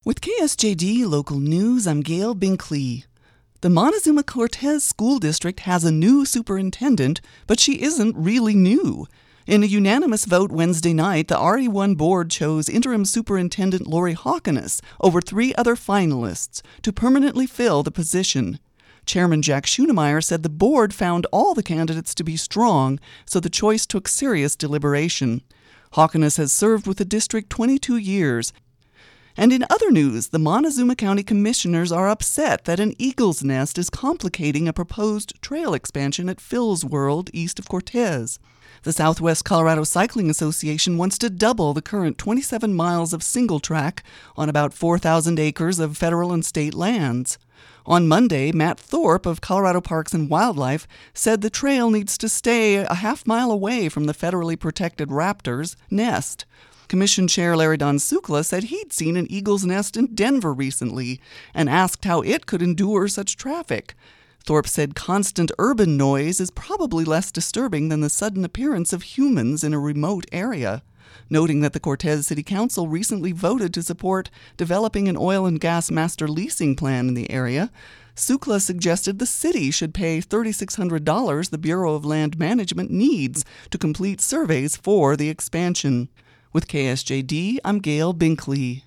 With KSJD Local News, I'm Gail Binkley. The Montezuma-Cortez School District has a new superintendent, but she isn't really new. In a unanimous vote Wednesday night, the RE1 board chose interim superintendent Lori Hawkenes over 3 other finalists to permanently fill the position. Chairman Jack Schoenemeyer said the board found all the candidates to be strong, so the choice took serious deliberation. Hawkenes has served with the district 22 years. And in other news, the Montezuma County Commissioners are upset that an eagle's nest is complicating a proposed trail expansion at Phil's World east of Cortez. The Southwest Colorado Cycling Association wants to double the current 27 miles of single track on about 4,000 acres of federal and state lands. On Monday, Matt Thorpe of Colorado Parks and Wildlife said the trail needs to stay a half-mile away from the federally protected raptor's nest. Commission Chair Larry Don Sukla said he'd seen an eagle's nest in Denver recently and asked how it could endure such traffic. Thorpe said constant urban noise is probably less disturbing than the sudden appearance of humans in a remote area, noting that the Cortez City Council recently voted to support developing an oil and gas master leasing plan in the area. Sukla suggested the city should pay $3,600 the Bureau of Land Management needs to complete surveys for the expansion. With KSJD, I'm Gail Binkley.